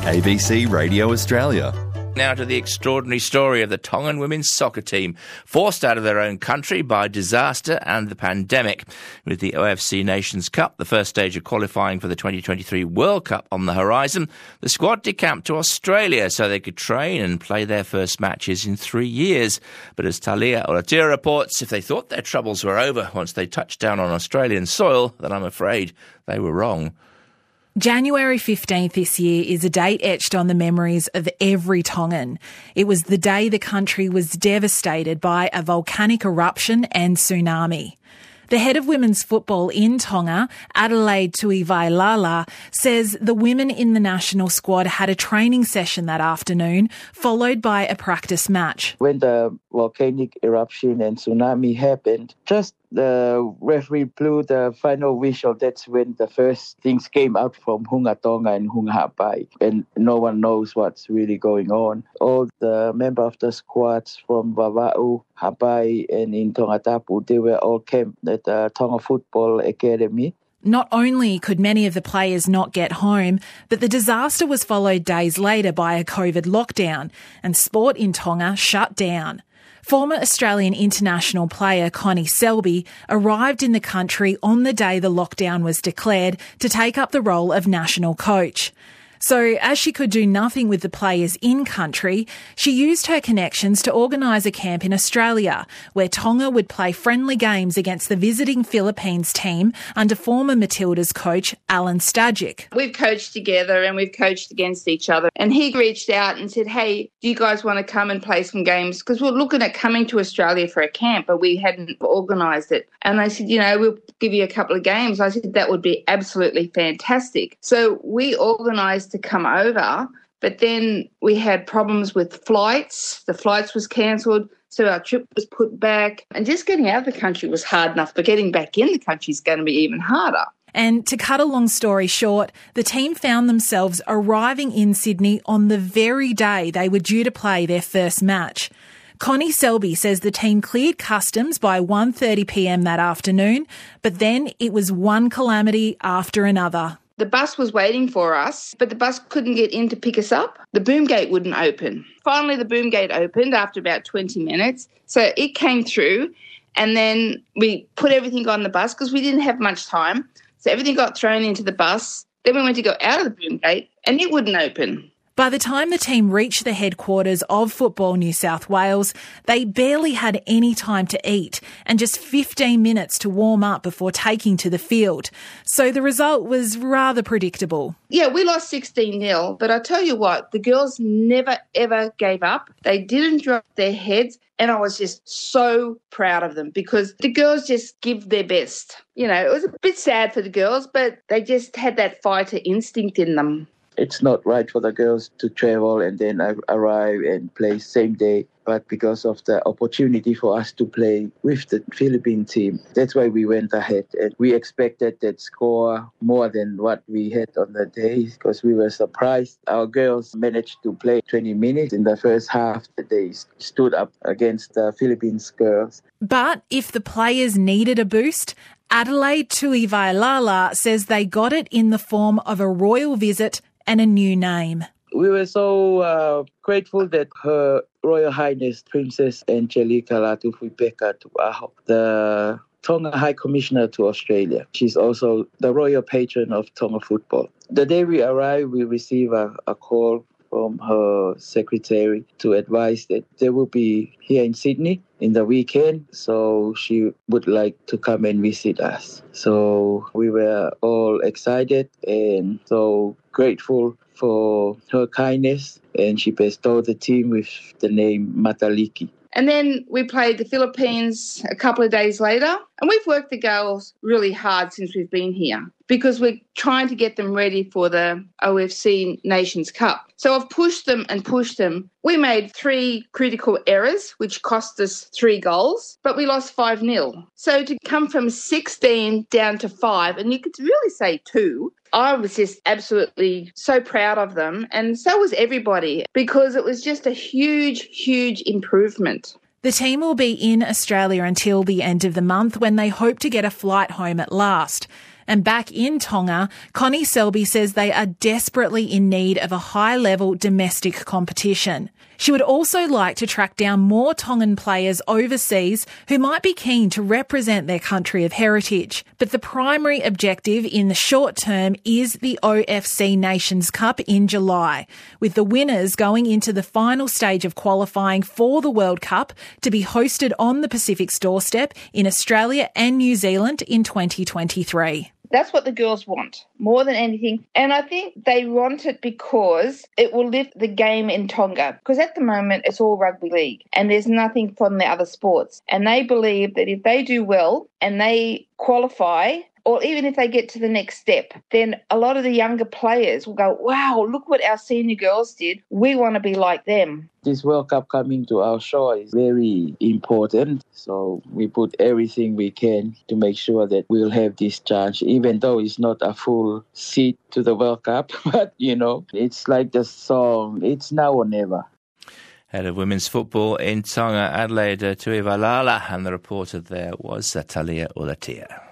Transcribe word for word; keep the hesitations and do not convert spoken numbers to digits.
A B C Radio Australia. Now to the extraordinary story of the Tongan women's soccer team, forced out of their own country by disaster and the pandemic. With the O F C Nations Cup, the first stage of qualifying for the twenty twenty-three World Cup on the horizon, the squad decamped to Australia so they could train and play their first matches in three years. But as Talia Olatia reports, if they thought their troubles were over once they touched down on Australian soil, then I'm afraid they were wrong. January fifteenth this year is a date etched on the memories of every Tongan. It was the day the country was devastated by a volcanic eruption and tsunami. The head of women's football in Tonga, Adelaide Tuivailala, says the women in the national squad had a training session that afternoon, followed by a practice match. When the volcanic eruption and tsunami happened, just the referee blew the final whistle. That's when the first things came out from Hunga Tonga and Hunga Hapai, and no one knows what's really going on. All the members of the squads from Vava'u, Hapai, and in Tongatapu, they were all camped at the Tonga Football Academy. Not only could many of the players not get home, but the disaster was followed days later by a COVID lockdown, and sport in Tonga shut down. Former Australian international player Connie Selby arrived in the country on the day the lockdown was declared to take up the role of national coach. So, as she could do nothing with the players in country, she used her connections to organise a camp in Australia, where Tonga would play friendly games against the visiting Philippines team under former Matildas coach Alan Stajic. We've coached together and we've coached against each other. And he reached out and said, hey, do you guys want to come and play some games? Because we're looking at coming to Australia for a camp, but we hadn't organised it. And I said, you know, we'll give you a couple of games. I said, that would be absolutely fantastic. So we organised to come over, but then we had problems with flights. The flights was cancelled, so our trip was put back. And just getting out of the country was hard enough, but getting back in the country is going to be even harder. And to cut a long story short, the team found themselves arriving in Sydney on the very day they were due to play their first match. Connie Selby says the team cleared customs by one thirty p.m. that afternoon, but then it was one calamity after another. The bus was waiting for us, but the bus couldn't get in to pick us up. The boom gate wouldn't open. Finally, the boom gate opened after about twenty minutes. So it came through, and then we put everything on the bus because we didn't have much time. So everything got thrown into the bus. Then we went to go out of the boom gate, and it wouldn't open. By the time the team reached the headquarters of Football New South Wales, they barely had any time to eat and just fifteen minutes to warm up before taking to the field. So the result was rather predictable. Yeah, we lost sixteen nil, but I tell you what, the girls never, ever gave up. They didn't drop their heads, and I was just so proud of them because the girls just give their best. You know, it was a bit sad for the girls, but they just had that fighter instinct in them. It's not right for the girls to travel and then arrive and play same day. But because of the opportunity for us to play with the Philippine team, that's why we went ahead. And we expected that score more than what we had on the day because we were surprised. Our girls managed to play twenty minutes in the first half. They stood up against the Philippines girls. But if the players needed a boost, Adelaide Tuivailala says they got it in the form of a royal visit and a new name. We were so uh, grateful that Her Royal Highness Princess Angelica Latufui-Peka Tu'aho, the Tonga High Commissioner to Australia. She's also the royal patron of Tonga football. The day we arrived, we received a, a call from her secretary to advise that they will be here in Sydney in the weekend, so she would like to come and visit us. So we were all excited and so grateful for her kindness, and she bestowed the team with the name Mataliki. And then we played the Philippines a couple of days later, and we've worked the girls really hard since we've been here because we're trying to get them ready for the O F C Nations Cup. So I've pushed them and pushed them. We made three critical errors, which cost us three goals, but we lost five nil. So to come from sixteen down to five, and you could really say two, I was just absolutely so proud of them, and so was everybody, because it was just a huge, huge improvement. The team will be in Australia until the end of the month when they hope to get a flight home at last. And back in Tonga, Connie Selby says they are desperately in need of a high-level domestic competition. She would also like to track down more Tongan players overseas who might be keen to represent their country of heritage. But the primary objective in the short term is the O F C Nations Cup in July, with the winners going into the final stage of qualifying for the World Cup to be hosted on the Pacific's doorstep in Australia and New Zealand in twenty twenty-three. That's what the girls want, more than anything. And I think they want it because it will lift the game in Tonga. Because at the moment, it's all rugby league and there's nothing from the other sports. And they believe that if they do well and they qualify, or even if they get to the next step, then a lot of the younger players will go, wow, look what our senior girls did. We want to be like them. This World Cup coming to our shore is very important. So we put everything we can to make sure that we'll have this chance, even though it's not a full seat to the World Cup. But, you know, it's like the song, it's now or never. Head of women's football in Tonga, Adelaide Tuivalala, and the reporter there was Talia Ulatia.